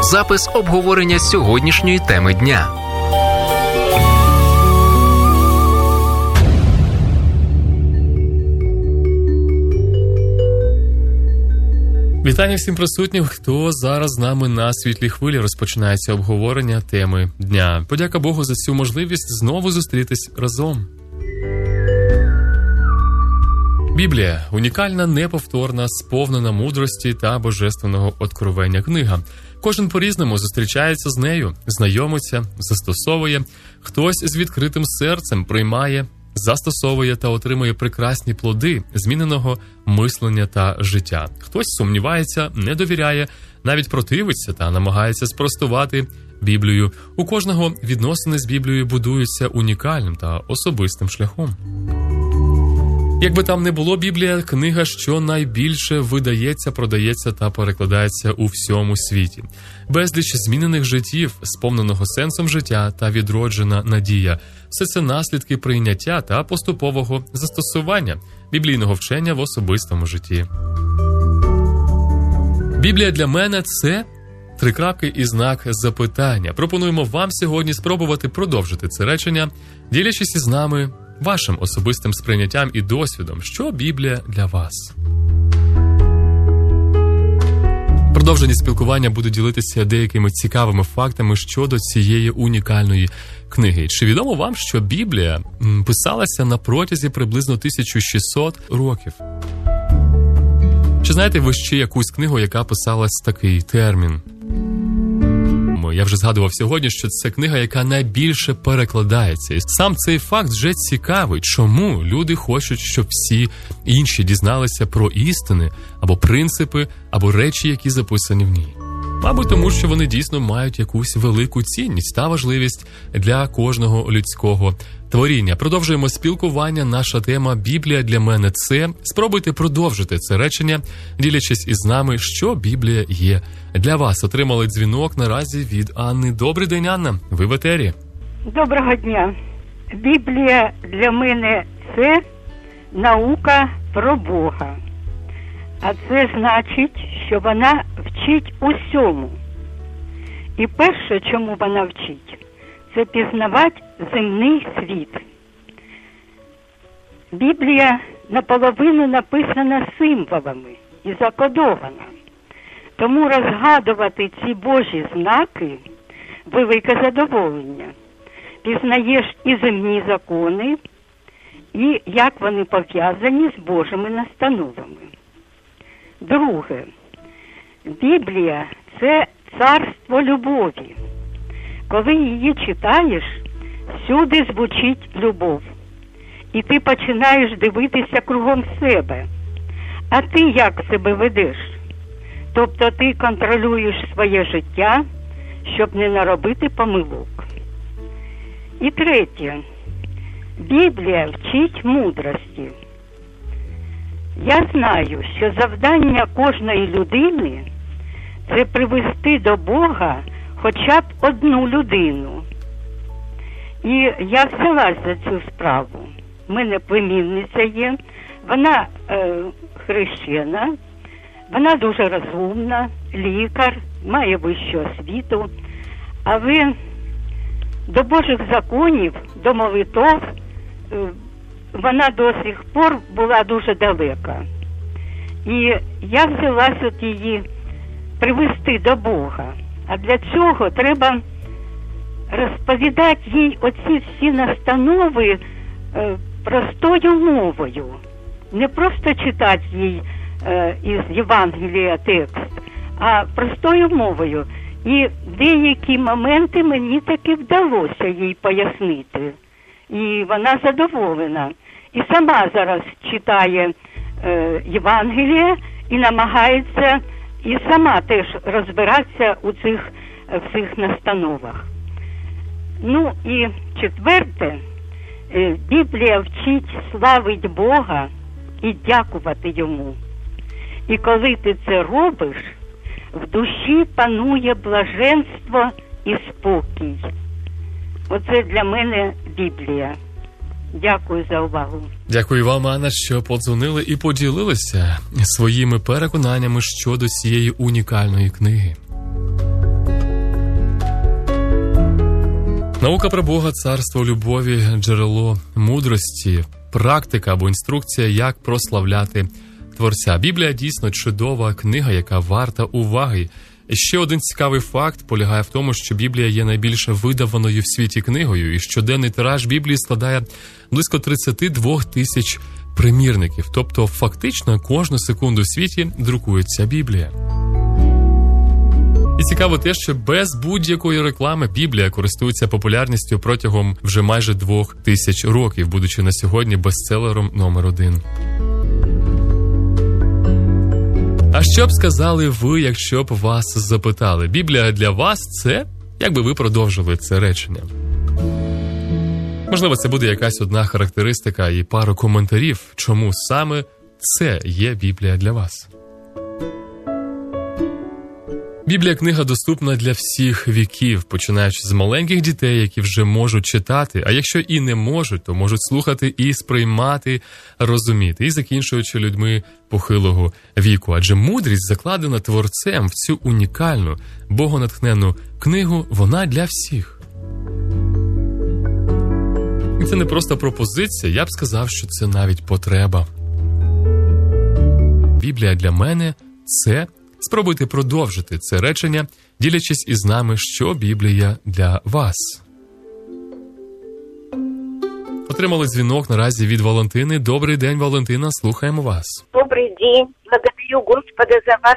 запис обговорення сьогоднішньої теми дня. Вітання всім присутнім, хто зараз з нами на Світлій хвилі. Розпочинається обговорення теми дня. Подяка Богу за цю можливість знову зустрітись разом. Біблія – унікальна, неповторна, сповнена мудрості та божественного откровення книга. Кожен по-різному зустрічається з нею, знайомиться, застосовує. Хтось з відкритим серцем приймає, застосовує та отримує прекрасні плоди зміненого мислення та життя. Хтось сумнівається, не довіряє, навіть противиться та намагається спростувати Біблію. У кожного відносини з Біблією будуються унікальним та особистим шляхом. Якби там не було, Біблія – книга, що найбільше видається, продається та перекладається у всьому світі. Безліч змінених життів, сповненого сенсом життя та відроджена надія – все це наслідки прийняття та поступового застосування біблійного вчення в особистому житті. Біблія для мене – це і знак запитання. Пропонуємо вам сьогодні спробувати продовжити це речення, ділячись із нами вашим особистим сприйняттям і досвідом, що Біблія для вас. Продовжені спілкування будуть ділитися деякими цікавими фактами щодо цієї унікальної книги. Чи відомо вам, що Біблія писалася на протязі приблизно 1600 років? Чи знаєте ви ще якусь книгу, яка писалась в такий термін? Я вже згадував сьогодні, що це книга, яка найбільше перекладається. І сам цей факт вже цікавий. Чому люди хочуть, щоб всі інші дізналися про істини, або принципи, або речі, які записані в ній? Мабуть, тому що вони дійсно мають якусь велику цінність та важливість для кожного людського творіння. Продовжуємо спілкування. Наша тема «Біблія для мене – це». Спробуйте продовжити це речення, ділячись із нами, що Біблія є для вас. Отримали дзвінок наразі від Анни. Добрий день, Анна. Ви в етері. Доброго дня. Біблія для мене – це наука про Бога. А це значить, що вона вчить усьому. І перше, чому вона вчить, це пізнавати земний світ. Біблія наполовину написана символами і закодована. Тому розгадувати ці Божі знаки – велике задоволення. Пізнаєш і земні закони, і як вони пов'язані з Божими настановами. Друге, Біблія – це царство любові. Коли її читаєш, всюди звучить любов. І ти починаєш дивитися кругом себе. А ти як себе ведеш? Тобто ти контролюєш своє життя, щоб не наробити помилок. І третє, Біблія вчить мудрості. Я знаю, що завдання кожної людини – це привести до Бога хоча б одну людину. І я взялась за цю справу. У мене племінниця є, вона хрещена, вона дуже розумна, лікар, має вищу освіту, але до Божих законів, до молитов вона до сих пор була дуже далека. І я взялась от її привести до Бога. А для цього треба розповідати їй оці всі настанови простою мовою. Не просто читати їй із Євангелія текст, а простою мовою. І деякі моменти мені таки вдалося їй пояснити. І вона задоволена. І сама зараз читає Євангеліє і намагається і сама теж розбиратися у цих всіх настановах. Ну і четверте, Біблія вчить славити Бога і дякувати Йому. І коли ти це робиш, в душі панує блаженство і спокій. Оце для мене Біблія. Дякую за увагу. Дякую вам, Анна, що подзвонили і поділилися своїми переконаннями щодо цієї унікальної книги. Наука про Бога, царство любові, джерело мудрості, практика або інструкція, як прославляти Творця. Біблія дійсно чудова книга, яка варта уваги. Ще один цікавий факт полягає в тому, що Біблія є найбільш видаваною в світі книгою, і щоденний тираж Біблії складає близько 32 тисяч примірників. Тобто, фактично, кожну секунду в світі друкується Біблія. І цікаво те, що без будь-якої реклами Біблія користується популярністю протягом вже майже 2000 років, будучи на сьогодні бестселером номер 1. А що б сказали ви, якщо б вас запитали? Біблія для вас – це? Як би ви продовжили це речення? Можливо, це буде якась одна характеристика і пару коментарів, чому саме це є Біблія для вас. Біблія – книга доступна для всіх віків, починаючи з маленьких дітей, які вже можуть читати, а якщо і не можуть, то можуть слухати і сприймати, розуміти, і закінчуючи людьми похилого віку. Адже мудрість, закладена Творцем в цю унікальну, богонатхненну книгу, вона для всіх. І це не просто пропозиція, я б сказав, що це навіть потреба. Біблія для мене – це... Спробуйте продовжити це речення, ділячись із нами, що Біблія для вас. Отримали дзвінок наразі від Валентини. Добрий день, Валентина, слухаємо вас. Добрый день. Благодарю Господа за вас,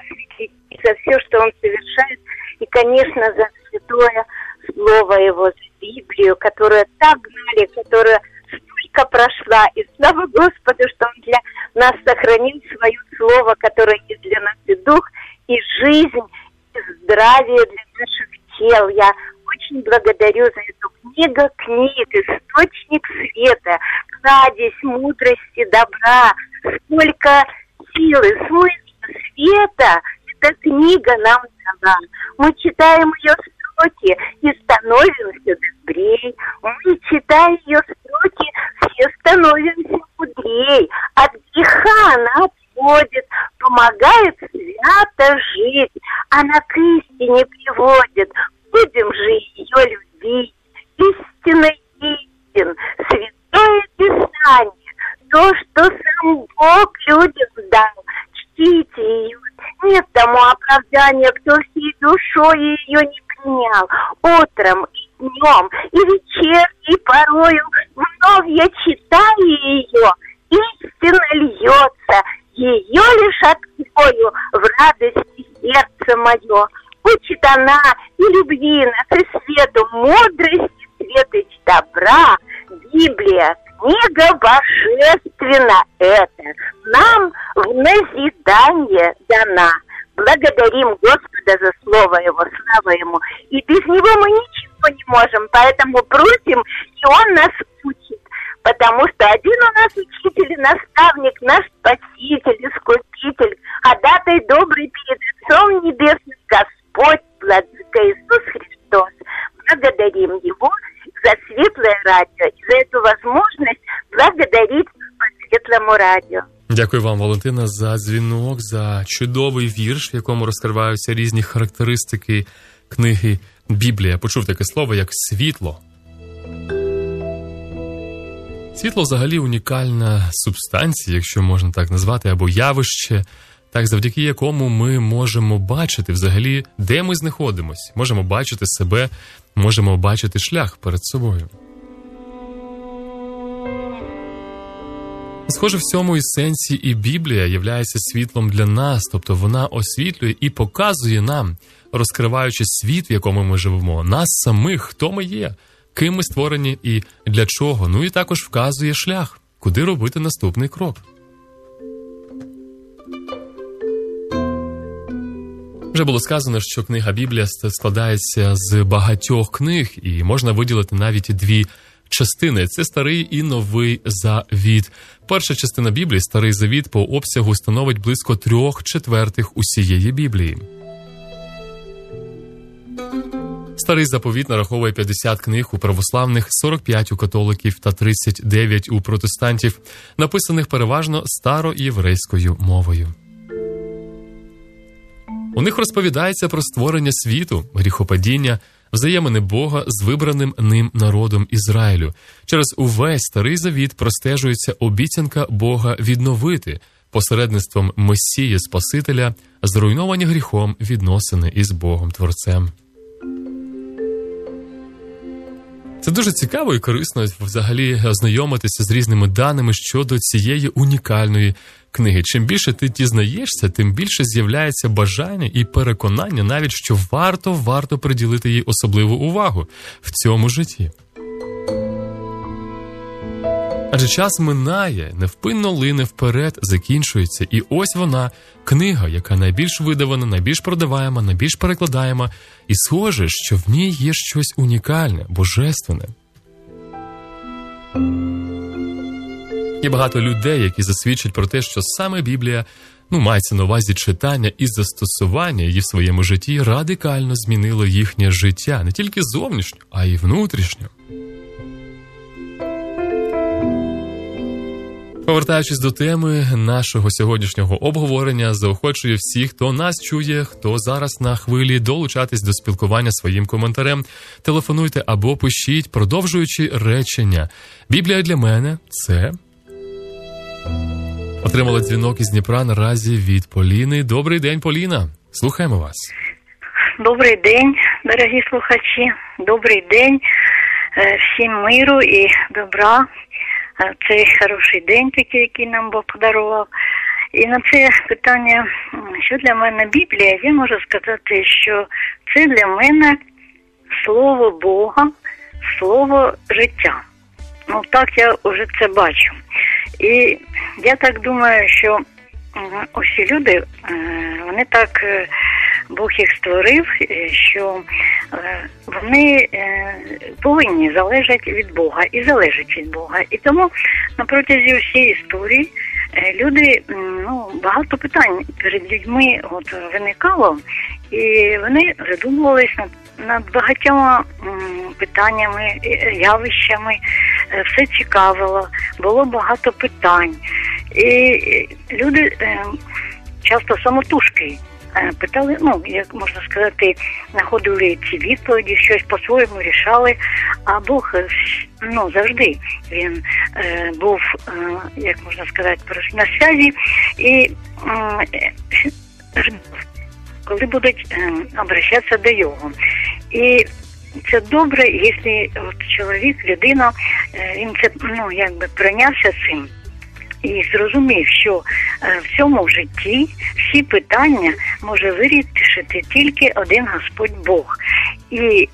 за все, что Он совершает, и, конечно, за святое Слово Его, за Библию, которую так гнали, которая столько прошла. И слава Господу, что Он для нас сохранил свое Слово, которое есть для нас и дух, и жизнь, и здравие для наших тел. Я очень благодарю за эту книгу книг, источник света, кладезь мудрости, добра, сколько силы, смысла, света эта книга нам дала. Мы читаем ее строки и становимся добрей. Мы, читая ее строки, все становимся мудрей. От греха она отводит, помогает свято жить. Она к истине приводит. Будем же ее любить. Истинно истин, святое Писание, то, что сам Бог людям дал. Чтите ее. Нет тому оправдания, кто всей душой ее не принял. Утром и днем, и вечерней порою вновь я читаю ее. Истина льется, ее лишь открою в радости сердце мое. Учит она и любви нас, и свету мудрости, светоч добра. Библия, книга божественна эта, нам в назидание дана. Благодарим Господа за Слово Его, слава Ему. И без Него мы ничего не можем, поэтому просим, и Он нас учит. Потому что один у нас учитель и наставник, наш Спаситель, Искупитель, ходатай добрый перед Отцом Небесным, Господь, Владыка Иисус Христос. Благодарим Его за светлое радио и за эту возможность благодарить по светлому радио. Дякую вам, Валентина, за дзвінок, за чудовий вірш, в якому розкриваються різні характеристики книги Біблія. Почув таке слово, як світло. Світло взагалі унікальна субстанція, якщо можна так назвати, або явище, так, завдяки якому ми можемо бачити взагалі, де ми знаходимося. Можемо бачити себе, можемо бачити шлях перед собою. Схоже, в цьому і сенсі і Біблія являється світлом для нас, тобто вона освітлює і показує нам, розкриваючи світ, в якому ми живемо, нас самих, хто ми є, ким ми створені і для чого, ну і також вказує шлях, куди робити наступний крок. Вже було сказано, що книга Біблія складається з багатьох книг, і можна виділити навіть дві частини. Це Старий і Новий Завіт. Перша частина Біблії, Старий Завіт, по обсягу становить близько 3/4 усієї Біблії. Старий заповіт нараховує 50 книг у православних, 45 у католиків та 39 у протестантів, написаних переважно староєврейською мовою. У них розповідається про створення світу, гріхопадіння, взаємини Бога з вибраним ним народом Ізраїлю. Через увесь Старий Завіт простежується обіцянка Бога відновити посередництвом Месії Спасителя зруйновані гріхом відносини із Богом-творцем. Це дуже цікаво і корисно взагалі ознайомитися з різними даними щодо цієї унікальної книги. Чим більше ти дізнаєшся, тим більше з'являється бажання і переконання навіть, що варто приділити їй особливу увагу в цьому житті. Адже час минає, невпинно лине вперед, закінчується. І ось вона, книга, яка найбільш видавана, найбільш продаваєма, найбільш перекладаєма. І схоже, що в ній є щось унікальне, божественне. Є багато людей, які засвідчать про те, що саме Біблія, мається на увазі читання і застосування її в своєму житті, радикально змінило їхнє життя. Не тільки зовнішньо, а й внутрішньо. Повертаючись до теми нашого сьогоднішнього обговорення, заохочую всіх, хто нас чує, хто зараз на хвилі, долучатись до спілкування своїм коментарем. Телефонуйте або пишіть, продовжуючи речення. Біблія для мене – це... Отримала дзвінок із Дніпра наразі від Поліни. Добрий день, Поліна. Слухаємо вас. Добрий день, дорогі слухачі. Добрий день. Всім миру і добра. Цей хороший день такий, який нам Бог подарував. І на це питання, що для мене Біблія, я можу сказати, що це для мене слово Бога, слово життя. Так я вже це бачу. І я так думаю, що усі люди, вони так, Бог їх створив, що вони повинні залежати від Бога і залежать від Бога. І тому на протязі всієї історії люди, багато питань перед людьми виникало, і вони задумувалися над багатьма питаннями, явищами, все цікавило, було багато питань. І люди часто самотужки питали, як можна сказати, знаходили ці відповіді, щось по-своєму рішали, а Бог, завжди він був, як можна сказати, на зв'язі, і коли будуть обращатися до його. І це добре, якщо чоловік, людина, він це, прийнявся цим і зрозумів, що в цьому житті всі питання може вирішити тільки один Господь Бог. І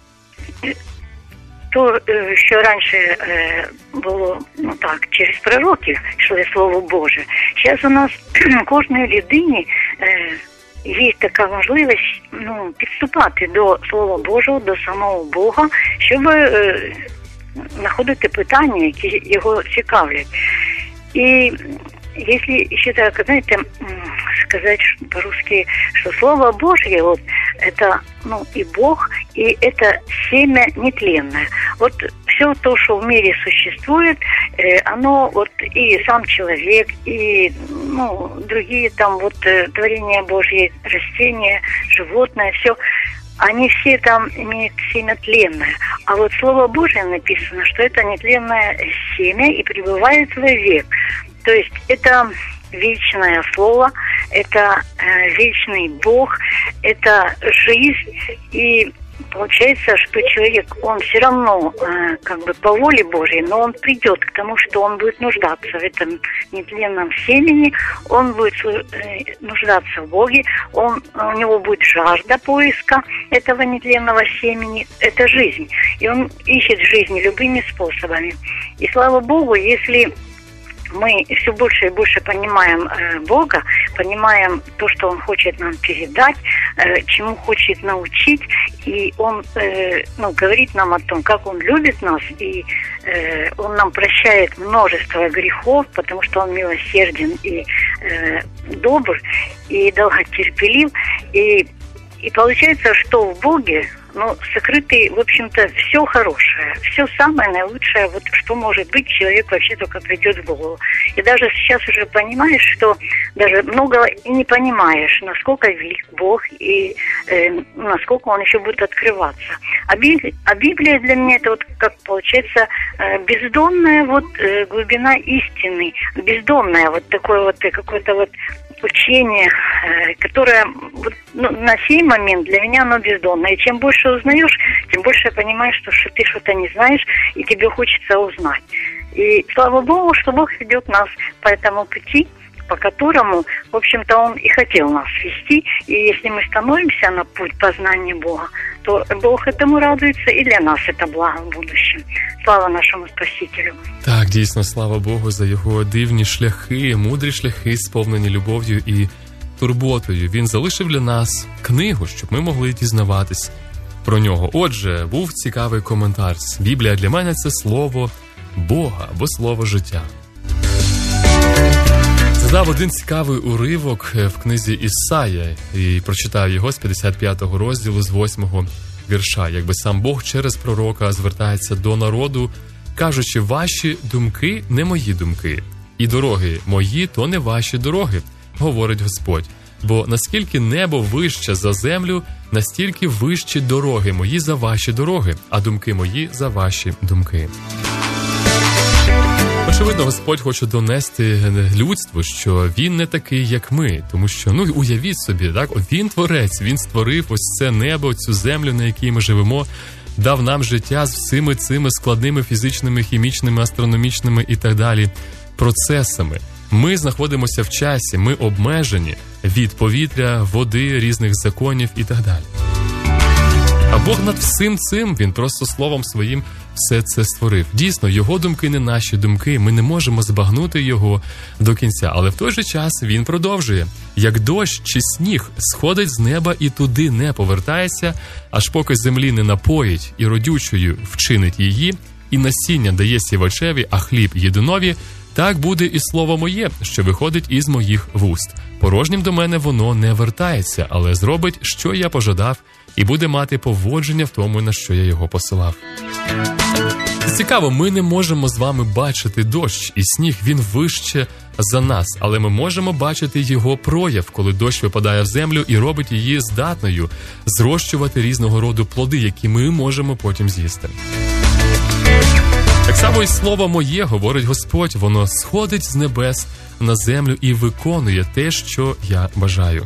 то, що раніше було, через пророків йшло Слово Боже, зараз у нас кожній людині є така можливість підступати до Слова Божого, до самого Бога, щоб знаходити питання, які його цікавлять. И если еще так, знаете, сказать по-русски, что Слово Божье, это, и Бог, и это семя нетленное. Все то, что в мире существует, оно, и сам человек, и, другие там, творения Божьи, растения, животные, все, они все там имеют семя тленное. А Слово Божие написано, что это нетленное семя и пребывает вовек. То есть это вечное Слово, это вечный Бог, это жизнь. И получается, что человек, он все равно по воле Божьей, но он придет к тому, что он будет нуждаться в этом нетленном семени, он будет нуждаться в Боге, у него будет жажда поиска этого нетленного семени, это жизнь. И он ищет жизнь любыми способами. И слава Богу, если мы все больше и больше понимаем Бога, понимаем то, что Он хочет нам передать, чему хочет научить, и Он говорит нам о том, как Он любит нас, и Он нам прощает множество грехов, потому что Он милосерден и добр, и долготерпелив, и получается, что в Боге, сокрыты, в общем-то, все хорошее, все самое наилучшее, вот что может быть, человек вообще только придет в голову. И даже сейчас уже понимаешь, что даже много и не понимаешь, насколько велик Бог и насколько Он еще будет открываться. А Библия для меня это вот, как получается, бездонная вот глубина истины, бездонная вот такое вот какое-то вот учение, которое вот, на сей момент для меня оно бездонное. И чем больше узнаешь, тем больше понимаешь, что ты что-то не знаешь, и тебе хочется узнать. И слава Богу, что Бог ведет нас по этому пути, по которому, в общем-то, Он и хотел нас вести. И если мы становимся на путь познания Бога, то Бог этому радуется, і для нас це благо в будущем. Слава нашому Спасителю. Так, дійсно, слава Богу за його дивні шляхи, мудрі шляхи, сповнені любов'ю і турботою. Він залишив для нас книгу, щоб ми могли дізнаватись про нього. Отже, був цікавий коментар. Біблія для мене – це слово Бога або слово життя. Згадав один цікавий уривок в книзі Ісая і прочитав його з 55-го розділу, з 8-го вірша. Якби сам Бог через пророка звертається до народу, кажучи, ваші думки не мої думки, і дороги мої то не ваші дороги, говорить Господь. Бо наскільки небо вище за землю, настільки вищі дороги мої за ваші дороги, а думки мої за ваші думки. Очевидно, Господь хоче донести людству, що Він не такий, як ми. Тому що, уявіть собі, так, Він творець, Він створив ось це небо, цю землю, на якій ми живемо, дав нам життя з всіми цими складними фізичними, хімічними, астрономічними і так далі процесами. Ми знаходимося в часі, ми обмежені від повітря, води, різних законів і так далі. А Бог над всім цим, Він просто словом своїм все це створив. Дійсно, Його думки не наші думки, ми не можемо збагнути Його до кінця. Але в той же час Він продовжує. Як дощ чи сніг сходить з неба і туди не повертається, аж поки землі не напоїть і родючою вчинить її, і насіння дає сівачеві, а хліб єдинові, так буде і слово моє, що виходить із моїх вуст. Порожнім до мене воно не вертається, але зробить, що я пожадав, і буде мати поводження в тому, на що я його посилав. Цікаво, ми не можемо з вами бачити дощ, і сніг, він вище за нас, але ми можемо бачити його прояв, коли дощ випадає в землю і робить її здатною зрощувати різного роду плоди, які ми можемо потім з'їсти. Так само і слово моє, говорить Господь, воно сходить з небес на землю і виконує те, що я бажаю.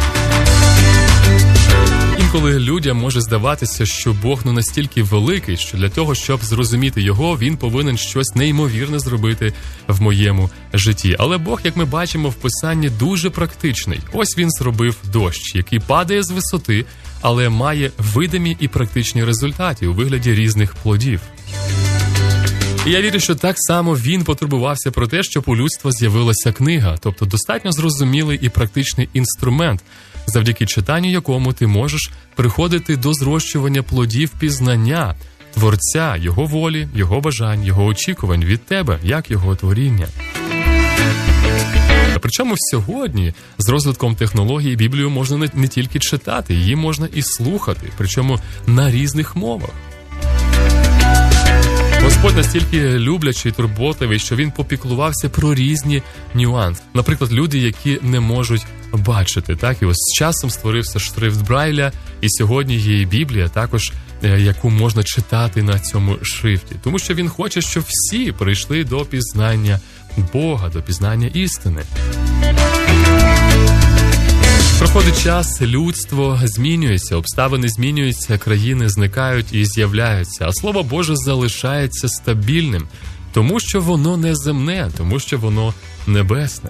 Інколи людям може здаватися, що Бог настільки великий, що для того, щоб зрозуміти Його, Він повинен щось неймовірне зробити в моєму житті. Але Бог, як ми бачимо в Писанні, дуже практичний. Ось Він зробив дощ, який падає з висоти, але має видимі і практичні результати у вигляді різних плодів. І я вірю, що так само Він потурбувався про те, щоб у людства з'явилася книга, тобто достатньо зрозумілий і практичний інструмент, завдяки читанню якому ти можеш приходити до зрощування плодів пізнання Творця, Його волі, Його бажань, Його очікувань від тебе, як Його творіння. Причому сьогодні з розвитком технологій Біблію можна не тільки читати, її можна і слухати, причому на різних мовах. Господь настільки люблячий, турботливий, що Він попіклувався про різні нюанси. Наприклад, люди, які не можуть бачити, так? І ось з часом створився шрифт Брайля, і сьогодні є і Біблія, також, яку можна читати на цьому шрифті. Тому що Він хоче, щоб всі прийшли до пізнання Бога, до пізнання істини. Проходить час, людство змінюється, обставини змінюються, країни зникають і з'являються, а Слово Боже залишається стабільним, тому що воно не земне, тому що воно небесне.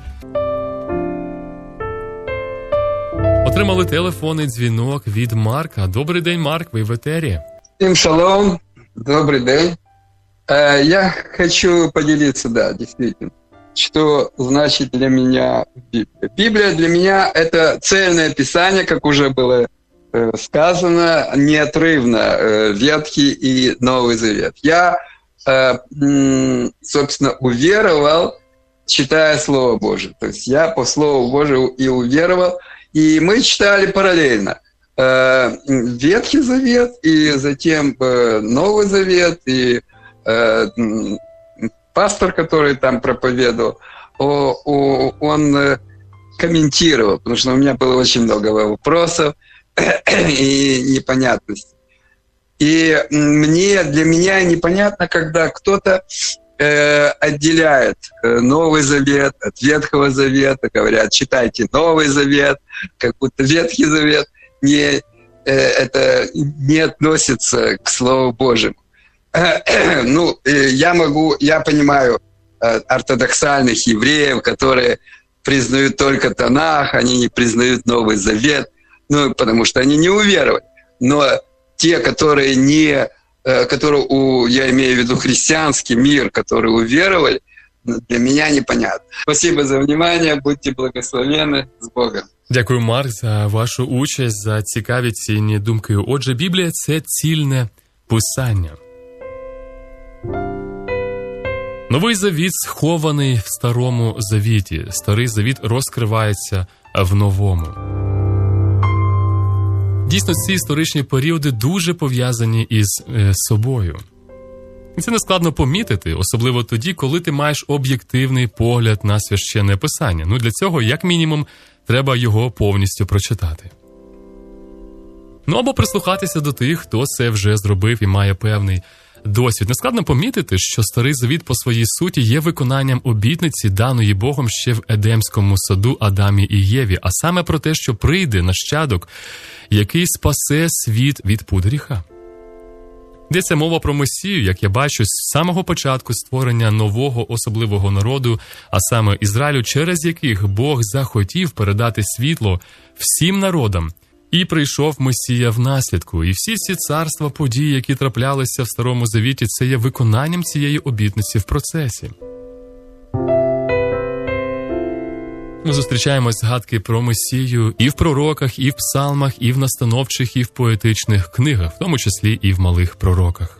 Отримали телефонний дзвінок від Марка. Добрий день, Марк, ви в етері. Всем шалом, добрый день. Я хочу поделиться, действительно, что значит для меня Библия. Библия для меня – это цельное писание, как уже было сказано, неотрывно Ветхий и Новый Завет. Я, собственно, уверовал, читая Слово Божие. То есть я по Слову Божию и уверовал, и мы читали параллельно. Ветхий Завет, и затем Новый Завет, и пастор, который там проповедовал, он комментировал, потому что у меня было очень много вопросов и непонятностей. И для меня непонятно, когда кто-то отделяет Новый Завет от Ветхого Завета, говорят, читайте Новый Завет, как будто Ветхий Завет не относится к Слову Божьему. Я понимаю ортодоксальных евреев, которые признают только Танах, они не признают Новый Завет, потому что они не уверовали. Но те, которые я имею в виду христианский мир, которые уверовали, для меня непонятно. Спасибо за внимание, будьте благословенны, с Богом. Дякую, Марк, за вашу участь, за цікаві цінні думки. Отже, Біблія – це цільне писання. Новий Завіт схований в Старому Завіті. Старий Завіт розкривається в Новому. Дійсно, ці історичні періоди дуже пов'язані із собою. І це нескладно помітити, особливо тоді, коли ти маєш об'єктивний погляд на священне писання. Для цього, як мінімум, треба його повністю прочитати. Або прислухатися до тих, хто це вже зробив і має певний досвід. Нескладно помітити, що Старий Завіт по своїй суті є виконанням обітниці, даної Богом ще в Едемському саду Адамі і Єві, а саме про те, що прийде нащадок, який спасе світ від пут гріха. Йдеться мова про Месію, як я бачу, з самого початку створення нового особливого народу, а саме Ізраїлю, через яких Бог захотів передати світло всім народам. І прийшов Месія в наслідку. І всі ці царства, події, які траплялися в Старому Завіті, це є виконанням цієї обітниці в процесі. Ми зустрічаємо згадки про Месію і в пророках, і в псалмах, і в настановчих, і в поетичних книгах, в тому числі і в малих пророках.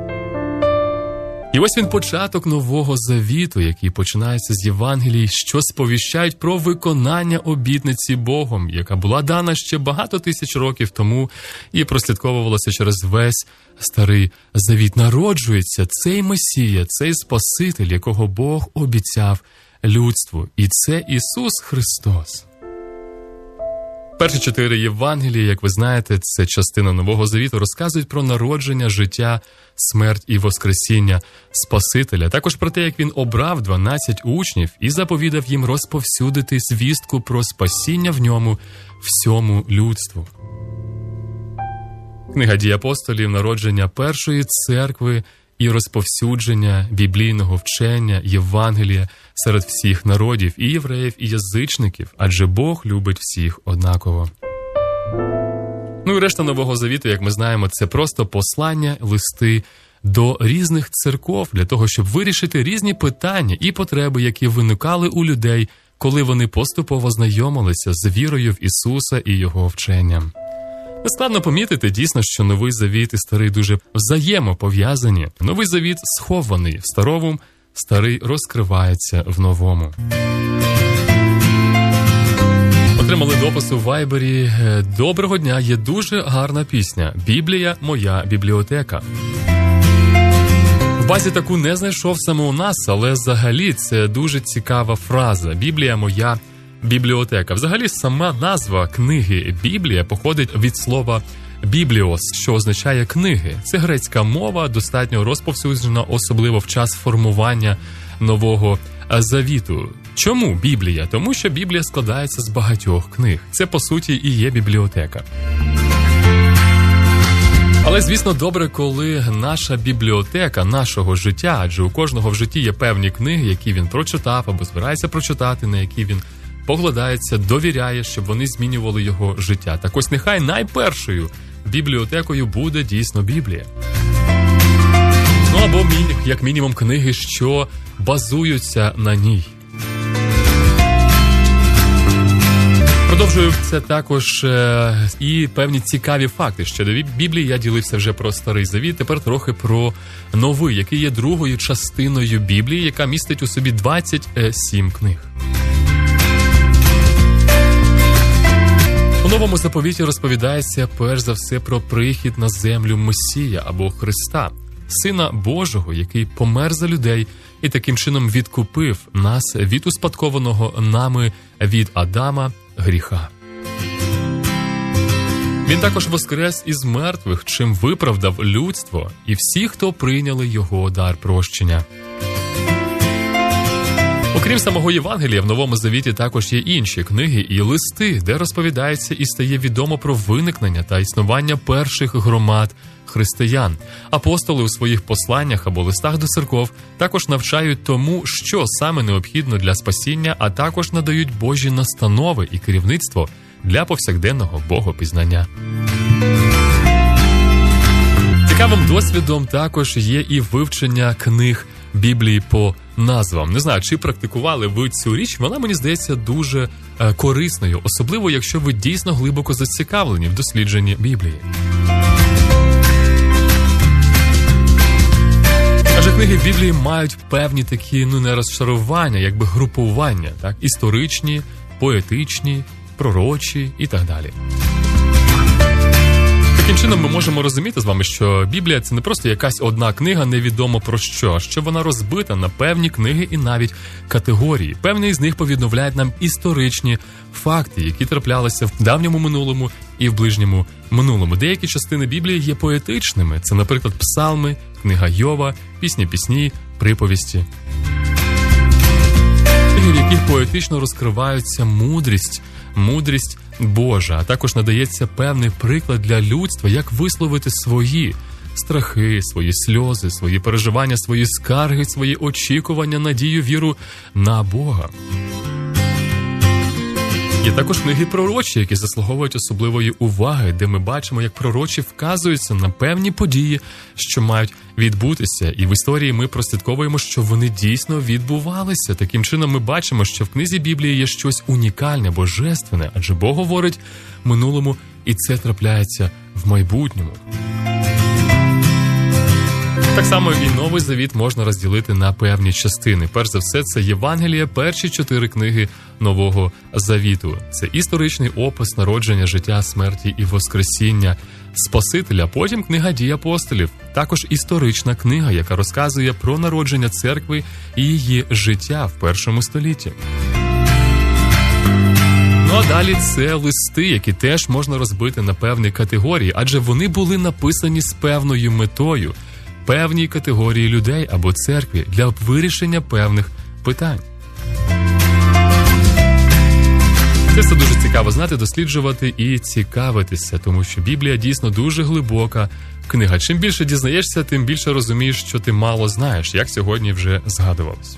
І ось він початок Нового Завіту, який починається з Євангелій, що сповіщають про виконання обітниці Богом, яка була дана ще багато тисяч років тому і прослідковувалася через весь Старий Завіт. Народжується цей Месія, цей Спаситель, якого Бог обіцяв людству. І це Ісус Христос. Перші 4 Євангелії, як ви знаєте, це частина Нового Завіту, розказують про народження, життя, смерть і воскресіння Спасителя. Також про те, як він обрав 12 учнів і заповідав їм розповсюдити звістку про спасіння в ньому всьому людству. Книга «Дій апостолів», народження першої церкви і розповсюдження біблійного вчення, Євангелія серед всіх народів, і євреїв, і язичників, адже Бог любить всіх однаково. І решта Нового Завіту, як ми знаємо, це просто послання, листи до різних церков для того, щоб вирішити різні питання і потреби, які виникали у людей, коли вони поступово знайомилися з вірою в Ісуса і Його вченням. Нескладно помітити, дійсно, що Новий Завіт і Старий дуже взаємопов'язані. Новий Завіт схований в Старому, Старий розкривається в Новому. Отримали допис у Вайбері. Доброго дня, є дуже гарна пісня. Біблія – моя бібліотека. В базі таку не знайшов саме у нас, але взагалі це дуже цікава фраза. Біблія – моя бібліотека. Взагалі сама назва книги Біблія походить від слова «бібліос», що означає «книги». Це грецька мова, достатньо розповсюджена, особливо в час формування Нового Завіту. Чому Біблія? Тому що Біблія складається з багатьох книг. Це, по суті, і є бібліотека. Але, звісно, добре, коли наша бібліотека нашого життя, адже у кожного в житті є певні книги, які він прочитав або збирається прочитати, на які він поглядається, довіряє, щоб вони змінювали його життя. Так ось нехай найпершою бібліотекою буде дійсно Біблія. Або, як мінімум, книги, що базуються на ній. Продовжую це також і певні цікаві факти. Щодо Біблії я ділився вже про Старий Завіт, тепер трохи про Новий, який є другою частиною Біблії, яка містить у собі 27 книг. У Новому заповіті розповідається перш за все про прихід на землю Месія або Христа, Сина Божого, який помер за людей і таким чином відкупив нас від успадкованого нами від Адама гріха. Він також воскрес із мертвих, чим виправдав людство і всі, хто прийняли його дар прощення. Окрім самого Євангелія, в Новому Завіті також є інші книги і листи, де розповідається і стає відомо про виникнення та існування перших громад християн. Апостоли у своїх посланнях або листах до церков також навчають тому, що саме необхідно для спасіння, а також надають Божі настанови і керівництво для повсякденного богопізнання. Цікавим досвідом також є і вивчення книг Біблії по назвам. Не знаю, чи практикували ви цю річ, вона, мені здається, дуже корисною, особливо, якщо ви дійсно глибоко зацікавлені в дослідженні Біблії. Адже книги Біблії мають певні такі, не розшарування, якби групування, так? Історичні, поетичні, пророчі і так далі. Таким чином ми можемо розуміти з вами, що Біблія – це не просто якась одна книга невідомо про що, а що вона розбита на певні книги і навіть категорії. Певні з них повідомляють нам історичні факти, які траплялися в давньому минулому і в ближньому минулому. Деякі частини Біблії є поетичними. Це, наприклад, псалми, книга Йова, пісні, приповісті. Книги, в яких поетично розкриваються мудрість Божа, а також надається певний приклад для людства, як висловити свої страхи, свої сльози, свої переживання, свої скарги, свої очікування, надію, віру на Бога. Є також книги пророчі, які заслуговують особливої уваги, де ми бачимо, як пророчі вказуються на певні події, що мають відбутися. І в історії ми прослідковуємо, що вони дійсно відбувалися. Таким чином ми бачимо, що в книзі Біблії є щось унікальне, божественне, адже Бог говорить в минулому, і це трапляється в майбутньому. Так само і Новий Завіт можна розділити на певні частини. Перш за все, це Євангелія, перші 4 книги Нового Завіту. Це історичний опис народження, життя, смерті і воскресіння Спасителя. Потім книга «Дій апостолів». Також історична книга, яка розказує про народження церкви і її життя в першому столітті. Ну а далі це листи, які теж можна розбити на певні категорії, адже вони були написані з певною метою, певній категорії людей або церкві для вирішення певних питань. Це все дуже цікаво знати, досліджувати і цікавитися, тому що Біблія дійсно дуже глибока книга. Чим більше дізнаєшся, тим більше розумієш, що ти мало знаєш, як сьогодні вже згадувалось.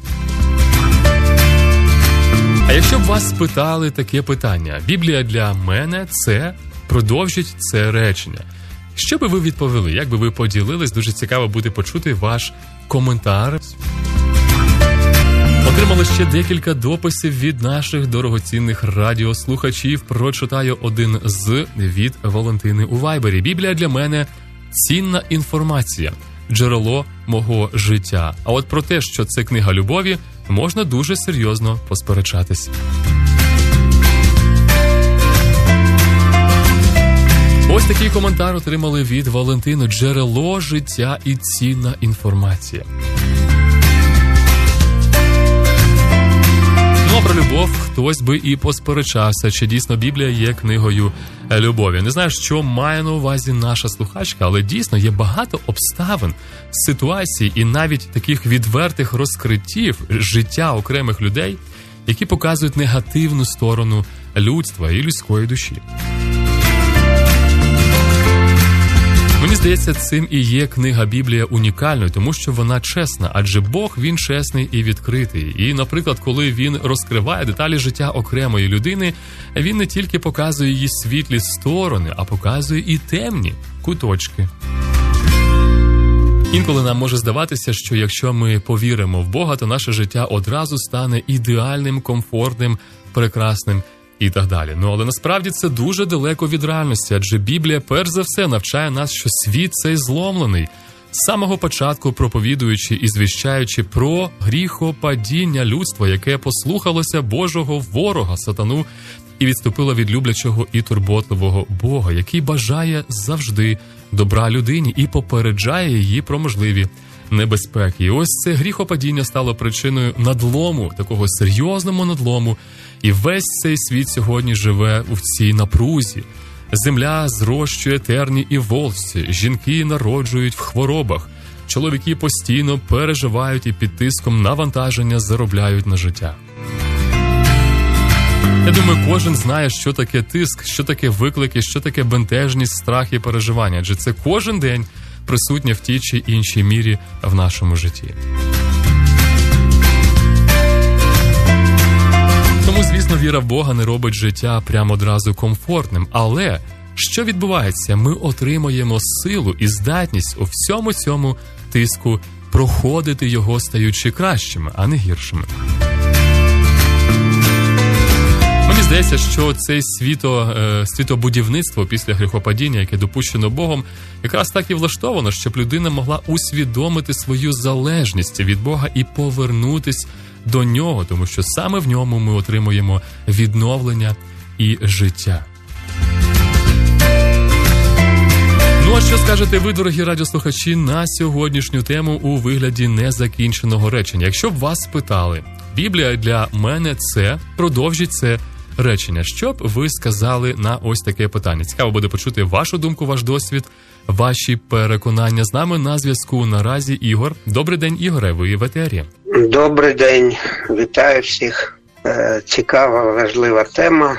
А якщо б вас спитали таке питання, Біблія для мене – це, продовжіть це речення. Що би ви відповіли? Як би ви поділились? Дуже цікаво буде почути ваш коментар. Отримали ще декілька дописів від наших дорогоцінних радіослухачів. Прочитаю один від Валентини у Вайбері. Біблія для мене – цінна інформація, джерело мого життя. А от про те, що це книга любові, можна дуже серйозно посперечатись. Ось такий коментар отримали від Валентини. Джерело життя і цінна інформація. Ну, а про любов хтось би і посперечався, чи дійсно Біблія є книгою любові. Не знаю, що має на увазі наша слухачка, але дійсно є багато обставин, ситуацій і навіть таких відвертих розкриттів життя окремих людей, які показують негативну сторону людства і людської душі. Мені здається, цим і є книга Біблія унікальною, тому що вона чесна, адже Бог, Він чесний і відкритий. І, наприклад, коли Він розкриває деталі життя окремої людини, Він не тільки показує її світлі сторони, а показує і темні куточки. Інколи нам може здаватися, що якщо ми повіримо в Бога, то наше життя одразу стане ідеальним, комфортним, прекрасним і так далі. Ну, але насправді це дуже далеко від реальності, адже Біблія перш за все навчає нас, що світ цей зломлений, з самого початку проповідуючи і звіщаючи про гріхопадіння людства, яке послухалося Божого ворога, сатану, і відступила від люблячого і турботливого Бога, який бажає завжди добра людині і попереджає її про можливі небезпеки. І ось це гріхопадіння стало причиною надлому, такого серйозного надлому, і весь цей світ сьогодні живе в цій напрузі. Земля зрощує терні і волосся, жінки народжують в хворобах, чоловіки постійно переживають і під тиском навантаження заробляють на життя. Я думаю, кожен знає, що таке тиск, що таке виклики, що таке бентежність, страх і переживання, адже це кожен день присутнє в тій чи іншій мірі в нашому житті. Тому, звісно, віра в Бога не робить життя прямо одразу комфортним, але що відбувається? Ми отримуємо силу і здатність у всьому цьому тиску проходити його, стаючи кращими, а не гіршими. Мені здається, що це світобудівництво після гріхопадіння, яке допущено Богом, якраз так і влаштовано, щоб людина могла усвідомити свою залежність від Бога і повернутись до Нього, тому що саме в Ньому ми отримуємо відновлення і життя. Ну а що скажете ви, дорогі радіослухачі, на сьогоднішню тему у вигляді незакінченого речення? Якщо б вас спитали, Біблія для мене це, продовжіть це речення. Що б ви сказали на ось таке питання? Цікаво буде почути вашу думку, ваш досвід, ваші переконання. З нами на зв'язку наразі Ігор. Добрий день, Ігоре, ви в етері. Добрий день, вітаю всіх. Цікава, важлива тема.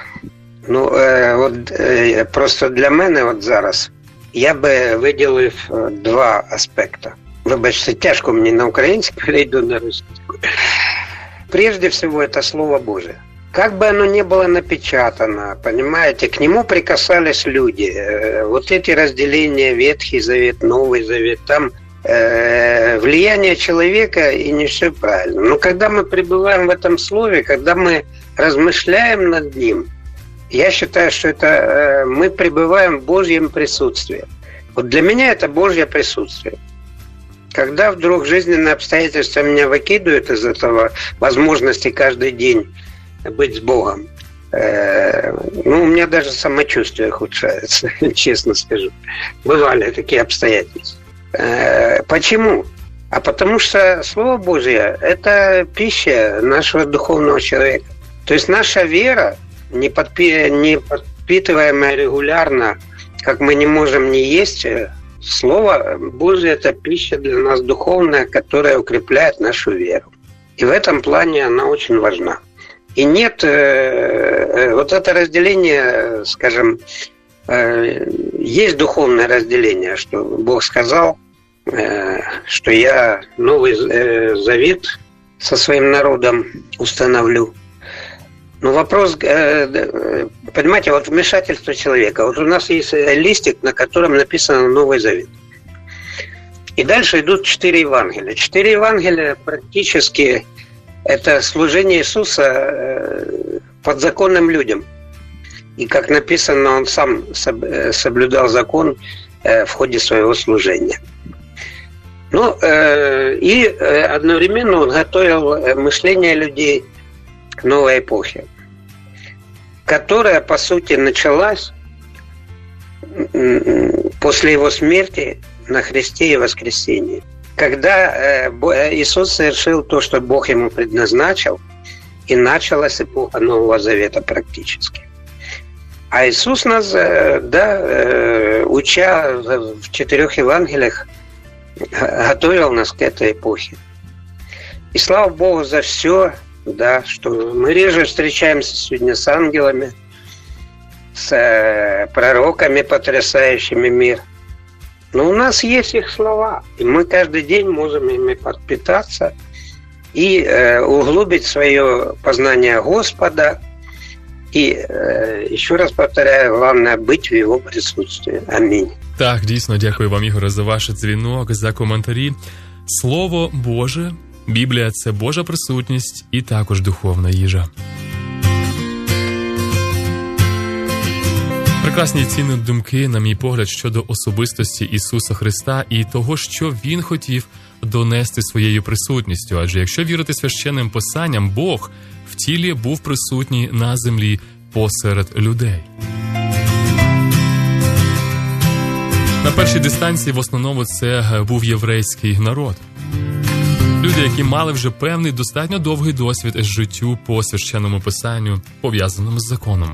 Просто для мене зараз я би виділив два аспекти. Вибачте, тяжко мені на українську, перейду на російську. Прежде всего, это Слово Божие. Как бы оно ни было напечатано, понимаете, к нему прикасались люди. Вот эти разделения, Ветхий Завет, Новый Завет, там влияние человека, и не все правильно. Но когда мы пребываем в этом Слове, когда мы размышляем над ним, я считаю, что это мы пребываем в Божьем присутствии. Вот для меня это Божье присутствие. Когда вдруг жизненные обстоятельства меня выкидывают из этого возможности каждый день быть с Богом, у меня даже самочувствие ухудшается, честно скажу. Бывали такие обстоятельства. Почему? А потому что Слово Божье – это пища нашего духовного человека. То есть наша вера, не подпитываемая регулярно, как мы не можем не есть, Слово Божие – это пища для нас духовная, которая укрепляет нашу веру. И в этом плане она очень важна. И нет вот это разделение, скажем, есть духовное разделение, что Бог сказал, что я Новый Завет со своим народом установлю. Но вопрос, понимаете, вот вмешательство человека. Вот у нас есть листик, на котором написано Новый Завет. И дальше идут 4 Евангелия. 4 Евангелия практически это служение Иисуса подзаконным людям. И, как написано, он сам соблюдал закон в ходе своего служения. И одновременно он готовил мышление людей к новой эпохе, которая, по сути, началась после его смерти на кресте и воскресении. Когда Иисус совершил то, что Бог ему предназначил, и началась эпоха Нового Завета практически. А Иисус нас, уча в 4 Евангелиях, готовил нас к этой эпохе. И слава Богу за все, что мы реже встречаемся сегодня с ангелами, с пророками, потрясающими мир. Но у нас есть их слова, и мы каждый день можем ими подпитаться и углубить свое познание Господа. И еще раз повторяю, главное быть в Его присутствии. Аминь. Так, дійсно, дякую вам, Ігоре, за ваш дзвінок, за коментарі. Слово Боже, Біблія – це Божа присутність і також духовна їжа. Прекрасні і цінні думки, на мій погляд, щодо особистості Ісуса Христа і того, що Він хотів донести своєю присутністю. Адже якщо вірити священним писанням, Бог в тілі був присутній на землі посеред людей. На першій дистанції в основному це був єврейський народ. Люди, які мали вже певний, достатньо довгий досвід життю по священному писанню, пов'язаному з законом.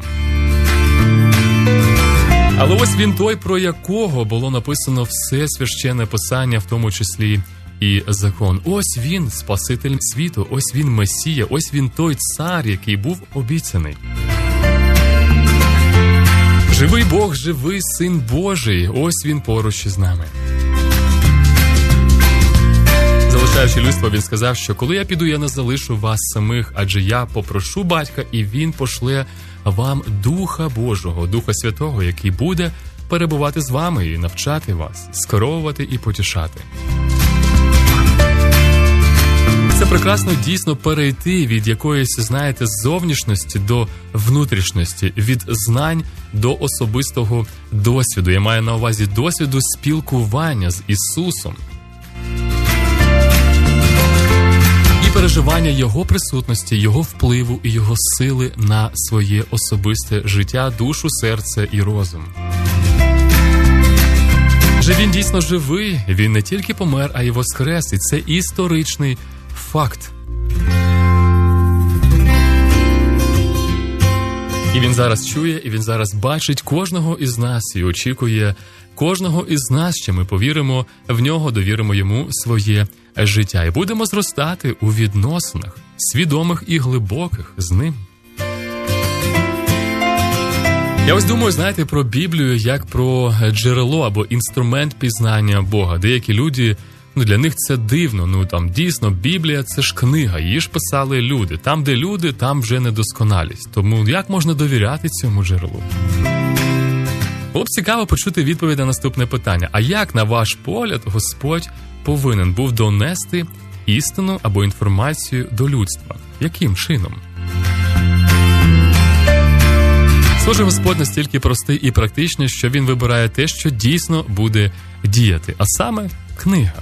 Але ось він той, про якого було написано все священне писання, в тому числі і закон. Ось він, Спаситель світу, ось він Месія, ось він той цар, який був обіцяний. Живий Бог, живий Син Божий, ось він поруч із нами. Залишаючи людство, він сказав, що коли я піду, я не залишу вас самих, адже я попрошу Батька, і він пошле вам Духа Божого, Духа Святого, який буде перебувати з вами і навчати вас, скеровувати і потішати. Це прекрасно дійсно перейти від якоїсь, знаєте, зовнішності до внутрішності, від знань до особистого досвіду. Я маю на увазі досвіду спілкування з Ісусом. І переживання Його присутності, Його впливу і Його сили на своє особисте життя, душу, серце і розум. Же він дійсно живий, він не тільки помер, а й воскрес, і це історичний факт. І він зараз чує, і він зараз бачить кожного із нас і очікує кожного із нас, що ми повіримо в нього, довіримо йому своє життя. І будемо зростати у відносинах, свідомих і глибоких з ним. Я ось думаю, знаєте, про Біблію як про джерело або інструмент пізнання Бога. Деякі люди, для них це дивно. Там дійсно Біблія – це ж книга, її ж писали люди. Там, де люди, там вже недосконалість. Тому як можна довіряти цьому джерелу? Було б цікаво почути відповідь на наступне питання. А як, на ваш погляд, Господь повинен був донести істину або інформацію до людства? Яким чином? Схоже, Господь настільки простий і практичний, що він вибирає те, що дійсно буде діяти, а саме книга.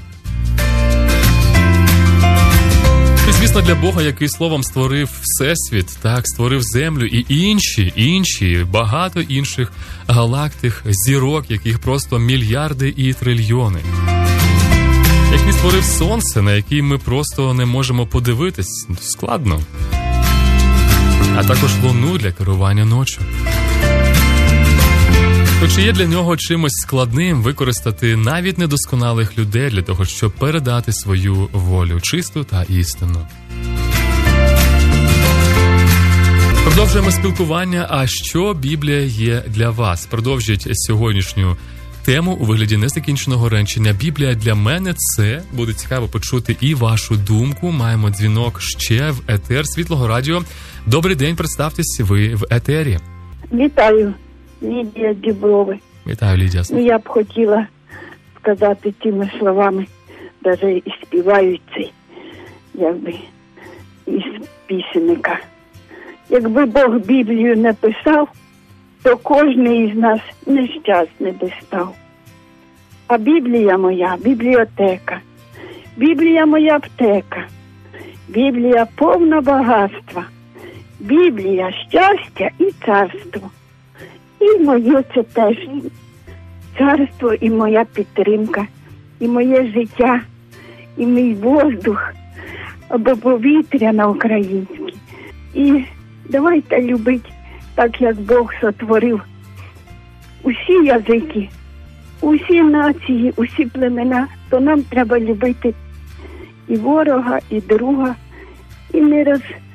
І, звісно, для Бога, який словом створив всесвіт, так, створив землю і інші, багато інших галактик, зірок, яких просто мільярди і трильйони. Який створив сонце, на яке ми просто не можемо подивитись, складно. А також луну для керування ночі. То чи є для нього чимось складним використати навіть недосконалих людей для того, щоб передати свою волю, чисту та істинну? Продовжуємо спілкування. А що Біблія є для вас? Продовжіть сьогоднішню тему у вигляді незакінченого речення. Біблія для мене – це, буде цікаво почути і вашу думку. Маємо дзвінок ще в етер Світлого радіо. Добрий день, представтесь, ви в етері. Вітаю, Лідія Діброви. Вітаю, Лідія. Я б хотіла сказати тими словами, навіть і співають цей, якби, із пісенника. Якби Бог Біблію не писав, то кожен із нас нещасний би став. А Біблія моя – бібліотека, Біблія моя – аптека, Біблія – повна багатства, Біблія – щастя і царство. І моє це теж царство, і моя підтримка, і моє життя, і мій воздух, або повітря на українське. І давайте любити так, як Бог сотворив усі язики, усі нації, усі племена, то нам треба любити і ворога, і друга, і не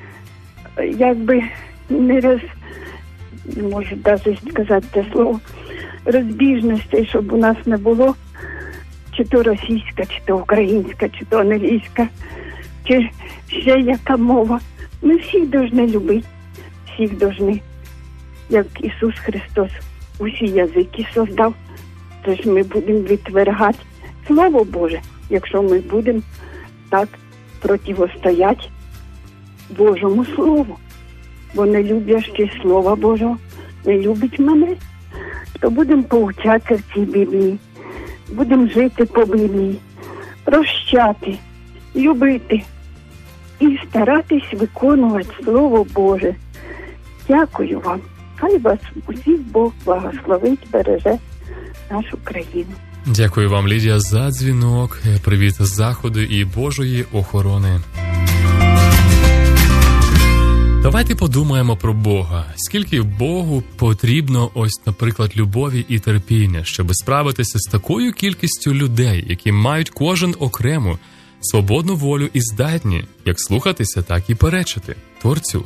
можу навіть сказати це слово, розбіжностей, щоб у нас не було чи то російська, чи то українська, чи то англійська, чи ще яка мова. Ми всіх повинні любити, всіх повинні, як Ісус Христос усі язики создав, тож ми будемо відвергати Слово Боже, якщо ми будемо так протистояти Божому Слову. Бо не люблячи Слова Божого, не любить мене, то будемо повчатися в цій Біблії, будемо жити по Біблії, прощати, любити і старатись виконувати Слово Боже. Дякую вам. Хай вас усіх Бог благословить, береже нашу країну. Дякую вам, Лідія, за дзвінок. Привіт з Заходу і Божої охорони. Давайте подумаємо про Бога. Скільки Богу потрібно, ось, наприклад, любові і терпіння, щоб справитися з такою кількістю людей, які мають кожен окрему свободну волю і здатні як слухатися, так і перечити Творцю.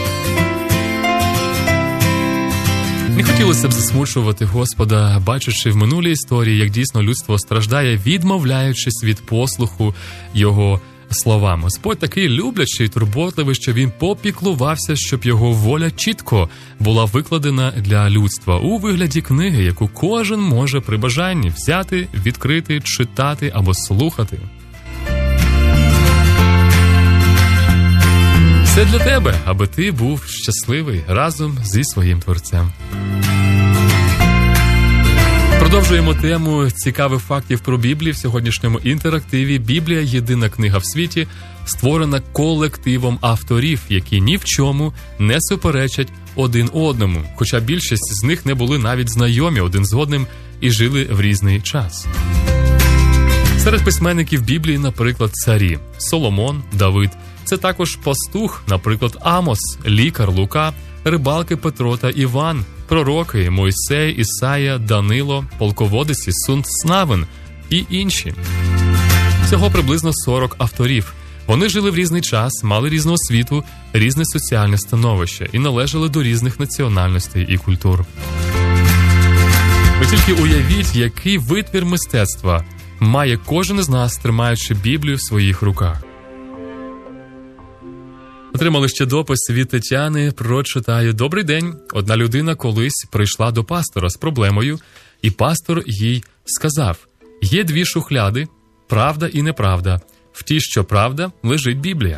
Не хотілося б засмучувати Господа, бачачи в минулій історії, як дійсно людство страждає, відмовляючись від послуху Його словам. Господь такий люблячий, турботливий, що Він попіклувався, щоб Його воля чітко була викладена для людства у вигляді книги, яку кожен може при бажанні взяти, відкрити, читати або слухати. Все для тебе, аби ти був щасливий разом зі своїм Творцем. Продовжуємо тему цікавих фактів про Біблію в сьогоднішньому інтерактиві. Біблія – єдина книга в світі, створена колективом авторів, які ні в чому не суперечать один одному, хоча більшість з них не були навіть знайомі один з одним і жили в різний час. Серед письменників Біблії, наприклад, царі – Соломон, Давид. Це також пастух, наприклад, Амос, лікар Лука, рибалки Петро та Іван, пророки Мойсей, Ісая, Данило, полководець Ісун Навин і інші. Всього приблизно 40 авторів. Вони жили в різний час, мали різну освіту, різне соціальне становище і належали до різних національностей і культур. Ви тільки уявіть, який витвір мистецтва має кожен із нас, тримаючи Біблію в своїх руках. Отримали ще допис від Тетяни, прочитаю. Добрий день. Одна людина колись прийшла до пастора з проблемою, і пастор їй сказав: є дві шухляди, правда і неправда. В тій, що правда, лежить Біблія.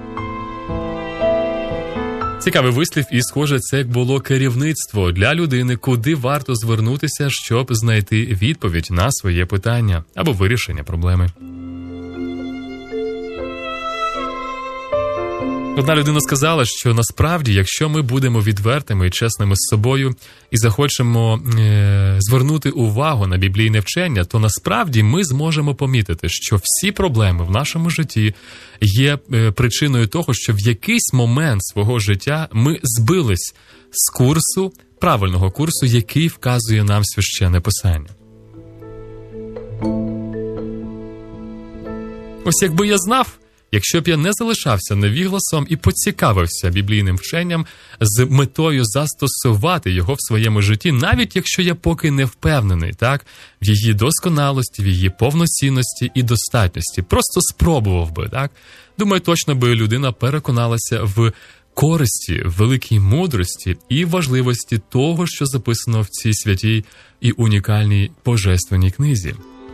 Цікавий вислів, і, схоже, це як було керівництво для людини, куди варто звернутися, щоб знайти відповідь на своє питання або вирішення проблеми. Одна людина сказала, що насправді, якщо ми будемо відвертими і чесними з собою і захочемо звернути увагу на біблійне вчення, то насправді ми зможемо помітити, що всі проблеми в нашому житті є причиною того, що в якийсь момент свого життя ми збились з курсу, правильного курсу, який вказує нам Священне Писання. Ось якби я знав, якщо б я не залишався невігласом і поцікавився біблійним вченням з метою застосувати його в своєму житті, навіть якщо я поки не впевнений, так, в її досконалості, в її повноцінності і достатності, просто спробував би, так, думаю, точно би людина переконалася в користі, в великій мудрості і важливості того, що записано в цій святій і унікальній божественній книзі.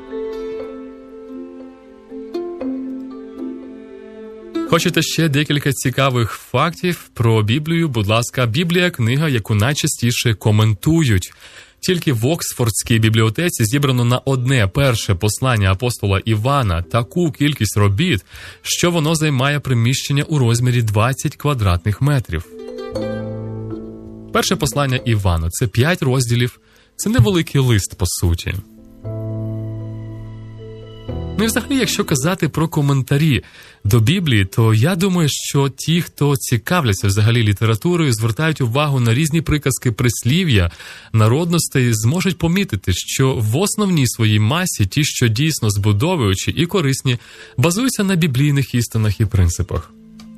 Хочете ще декілька цікавих фактів про Біблію? Будь ласка, Біблія – книга, яку найчастіше коментують. Тільки в Оксфордській бібліотеці зібрано на одне перше послання апостола Івана таку кількість робіт, що воно займає приміщення у розмірі 20 квадратних метрів. Перше послання Івана – це 5 розділів, це невеликий лист, по суті. Ну і взагалі, якщо казати про коментарі до Біблії, то я думаю, що ті, хто цікавляться взагалі літературою, звертають увагу на різні приказки, прислів'я, народностей, зможуть помітити, що в основній своїй масі ті, що дійсно збудовуючі і корисні, базуються на біблійних істинах і принципах.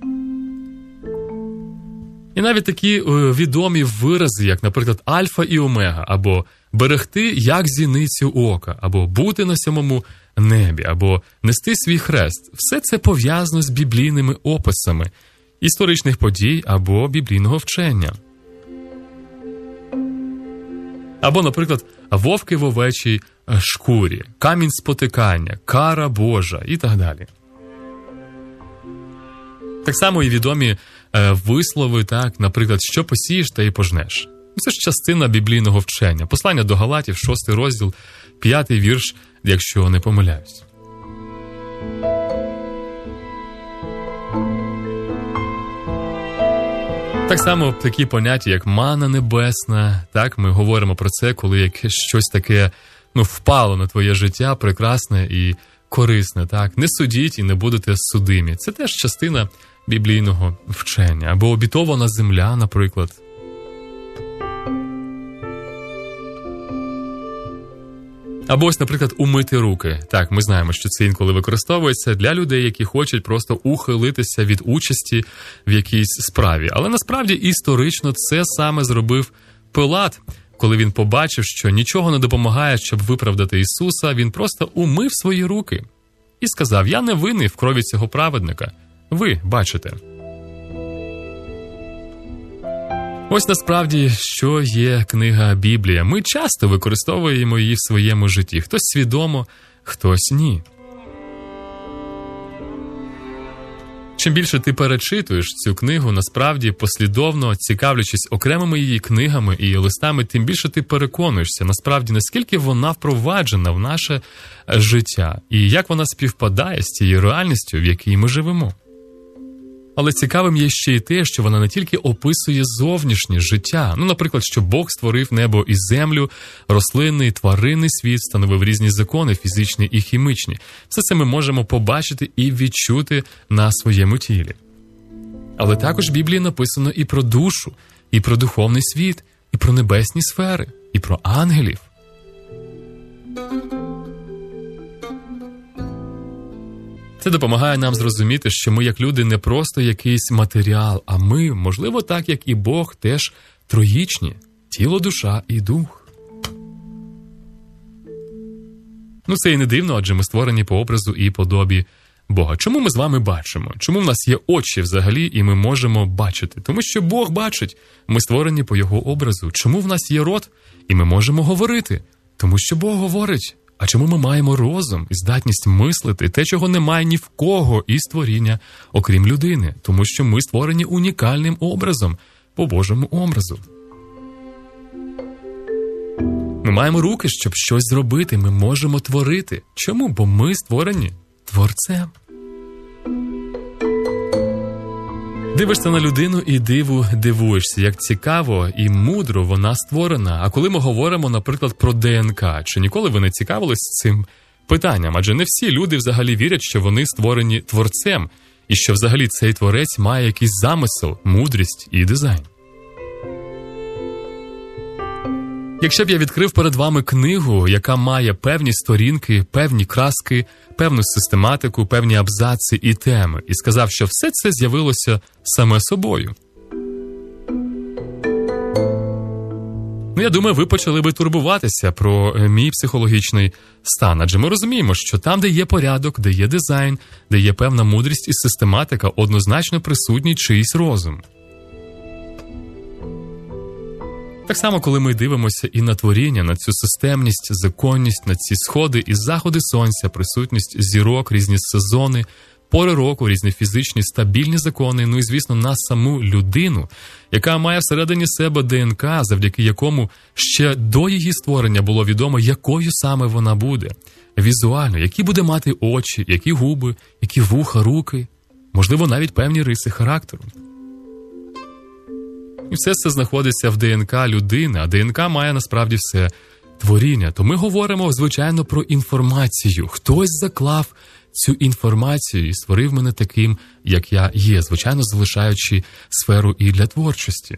І навіть такі відомі вирази, як, наприклад, альфа і омега, або берегти, як зіницю ока, або бути на 7-му небі, або нести свій хрест. Все це пов'язано з біблійними описами історичних подій або біблійного вчення. Або, наприклад, вовки в овечій шкурі, камінь спотикання, кара Божа і так далі. Так само і відомі вислови, так, наприклад, що посієш, та й пожнеш. Це ж частина біблійного вчення. Послання до Галатів, 6 розділ, 5 вірш, якщо не помиляюсь. Так само такі поняття, як мана небесна, так, ми говоримо про це, коли якесь щось таке, впало на твоє життя, прекрасне і корисне, так. Не судіть і не будете судимі. Це теж частина біблійного вчення. Або обітована земля, наприклад. Або ось, наприклад, умити руки. Так, ми знаємо, що це інколи використовується для людей, які хочуть просто ухилитися від участі в якійсь справі. Але насправді історично це саме зробив Пилат. Коли він побачив, що нічого не допомагає, щоб виправдати Ісуса, він просто умив свої руки і сказав: «Я не винний в крові цього праведника. Ви бачите». Ось насправді, що є книга Біблія. Ми часто використовуємо її в своєму житті. Хтось свідомо, хтось ні. Чим більше ти перечитуєш цю книгу, насправді, послідовно, цікавлячись окремими її книгами і листами, тим більше ти переконуєшся, насправді, наскільки вона впроваджена в наше життя і як вона співпадає з тією реальністю, в якій ми живемо. Але цікавим є ще й те, що вона не тільки описує зовнішнє життя. Наприклад, що Бог створив небо і землю, рослинний, тваринний світ, встановив різні закони, фізичні і хімічні. Все це ми можемо побачити і відчути на своєму тілі. Але також в Біблії написано і про душу, і про духовний світ, і про небесні сфери, і про ангелів. Це допомагає нам зрозуміти, що ми як люди не просто якийсь матеріал, а ми, можливо, так як і Бог, теж троїчні – тіло, душа і дух. Це і не дивно, адже ми створені по образу і подобі Бога. Чому ми з вами бачимо? Чому в нас є очі взагалі і ми можемо бачити? Тому що Бог бачить, ми створені по Його образу. Чому в нас є рот і ми можемо говорити? Тому що Бог говорить. А чому ми маємо розум і здатність мислити те, чого немає ні в кого із створіння, окрім людини? Тому що ми створені унікальним образом, по Божому образу. Ми маємо руки, щоб щось зробити, ми можемо творити. Чому? Бо ми створені Творцем. Дивишся на людину і диву дивуєшся, як цікаво і мудро вона створена. А коли ми говоримо, наприклад, про ДНК, чи ніколи ви не цікавились цим питанням? Адже не всі люди взагалі вірять, що вони створені Творцем, і що взагалі цей Творець має якийсь замисел, мудрість і дизайн. Якщо б я відкрив перед вами книгу, яка має певні сторінки, певні краски, певну систематику, певні абзаци і теми, і сказав, що все це з'явилося саме собою. Я думаю, ви почали би турбуватися про мій психологічний стан. Адже ми розуміємо, що там, де є порядок, де є дизайн, де є певна мудрість і систематика, однозначно присутній чийсь розум. Так само, коли ми дивимося і на творіння, на цю системність, законність, на ці сходи і заходи сонця, присутність зірок, різні сезони, пори року, різні фізичні, стабільні закони, і, звісно, на саму людину, яка має всередині себе ДНК, завдяки якому ще до її створення було відомо, якою саме вона буде. Візуально, які буде мати очі, які губи, які вуха, руки, можливо, навіть певні риси характеру. І все це знаходиться в ДНК людини, а ДНК має насправді все творіння. То ми говоримо, звичайно, про інформацію. Хтось заклав цю інформацію і створив мене таким, як я є, звичайно, залишаючи сферу і для творчості.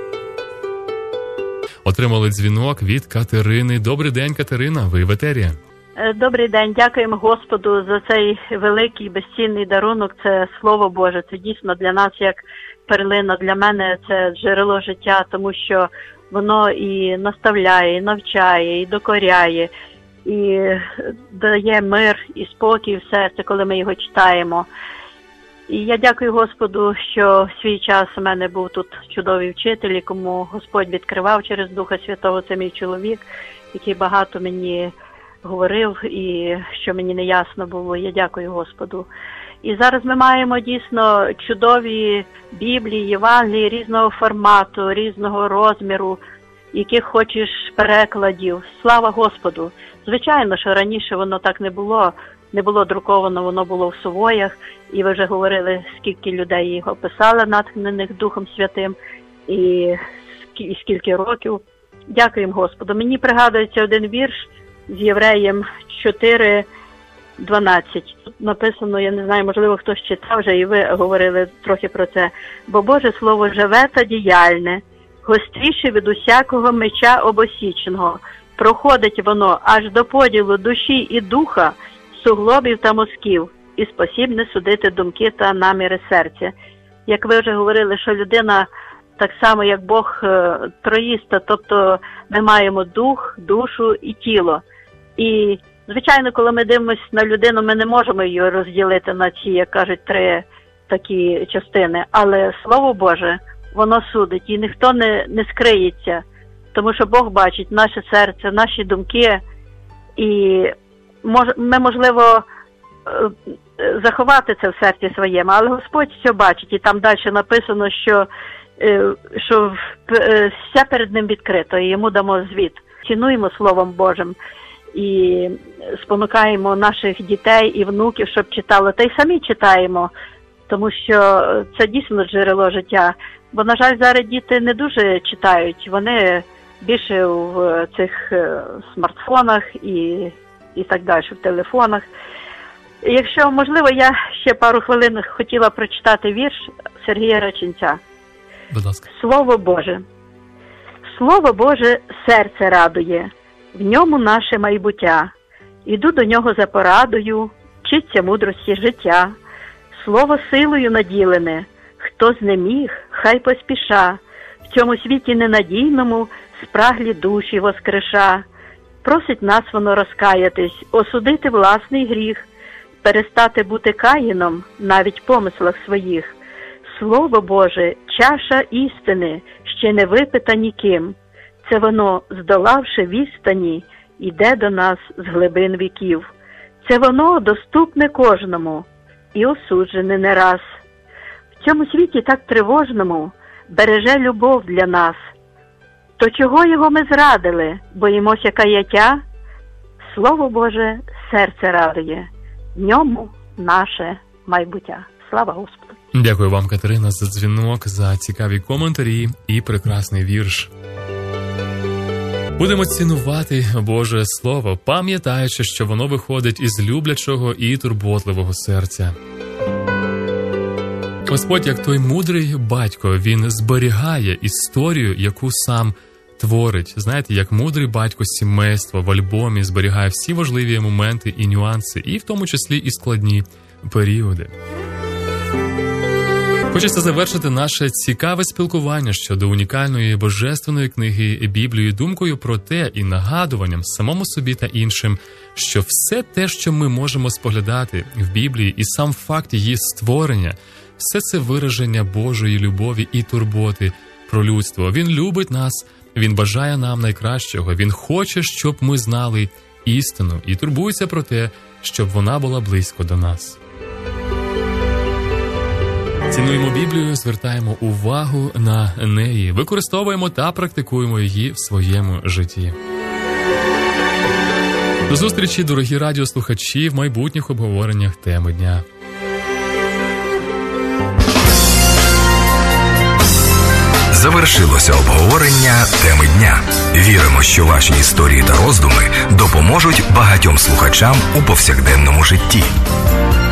Отримали дзвінок від Катерини. Добрий день, Катерина, ви в етері. Добрий день, дякуємо Господу за цей великий, безцінний дарунок. Це Слово Боже, це дійсно для нас як перлина, для мене це джерело життя, тому що воно і наставляє, і навчає, і докоряє, і дає мир і спокій в серці, коли ми його читаємо. І я дякую Господу, що в свій час у мене був тут чудовий вчитель, якому Господь відкривав через Духа Святого. Це мій чоловік, який багато мені говорив і що мені не ясно було. Я дякую Господу. І зараз ми маємо дійсно чудові Біблії, Євангелії різного формату, різного розміру, яких хочеш перекладів. Слава Господу! Звичайно, що раніше воно так не було друковано, воно було в сувоях, і ви вже говорили, скільки людей його писали, натхнених Духом Святим. і скільки років. Дякуємо Господу. Мені пригадується один вірш з Євреям 4:12. Тут написано, я не знаю, можливо, хтось читав вже, і ви говорили трохи про це. Бо Боже Слово живе та діяльне, гостріше від усякого меча обосічного. Проходить воно аж до поділу душі і духа, суглобів та мозків, і спосібне судити думки та наміри серця. Як ви вже говорили, що людина так само, як Бог, троїста, тобто ми маємо дух, душу і тіло. І, звичайно, коли ми дивимося на людину, ми не можемо її розділити на ці, як кажуть, три такі частини. Але Слово Боже, воно судить, і ніхто не скриється, тому що Бог бачить наше серце, наші думки, і ми, можливо, заховати це в серці своєму, але Господь все бачить, і там далі написано, що все перед ним відкрито, і йому дамо звіт. Цінуємо Словом Божим і спонукаємо наших дітей і внуків, щоб читали, та й самі читаємо, тому що це дійсно джерело життя. Бо, на жаль, зараз діти не дуже читають, вони більше в цих смартфонах і так далі, в телефонах. Якщо можливо, я ще пару хвилин хотіла прочитати вірш Сергія Раченця. Будь ласка. Слово Боже. Слово Боже серце радує, в ньому наше майбуття. Іду до нього за порадою, вчиться мудрості життя. Слово силою наділене, хто знеміг, хай поспіша. В цьому світі ненадійному спраглі душі воскреша. Просить нас воно розкаятись, осудити власний гріх, перестати бути каїном навіть в помислах своїх. Слово Боже, чаша істини, ще не випита ніким. Це воно, здолавши відстані, іде до нас з глибин віків. Це воно доступне кожному і осуджене не раз. В цьому світі так тривожному береже любов для нас. То чого його ми зрадили, боїмося каяття? Слово Боже серце радує, в ньому наше майбуття. Слава Господу! Дякую вам, Катерина, за дзвінок, за цікаві коментарі і прекрасний вірш. Будемо цінувати Боже Слово, пам'ятаючи, що воно виходить із люблячого і турботливого серця. Господь, як той мудрий батько, він зберігає історію, яку сам творить. Знаєте, як мудрий батько сімейства в альбомі зберігає всі важливі моменти і нюанси, і в тому числі і складні періоди. Хочеться завершити наше цікаве спілкування щодо унікальної божественної книги Біблії думкою про те і нагадуванням самому собі та іншим, що все те, що ми можемо споглядати в Біблії, і сам факт її створення, все це вираження Божої любові і турботи про людство. Він любить нас, Він бажає нам найкращого, Він хоче, щоб ми знали істину і турбується про те, щоб вона була близько до нас. Цінуємо Біблію, звертаємо увагу на неї, використовуємо та практикуємо її в своєму житті. До зустрічі, дорогі радіослухачі, в майбутніх обговореннях теми дня. Завершилося обговорення теми дня. Віримо, що ваші історії та роздуми допоможуть багатьом слухачам у повсякденному житті.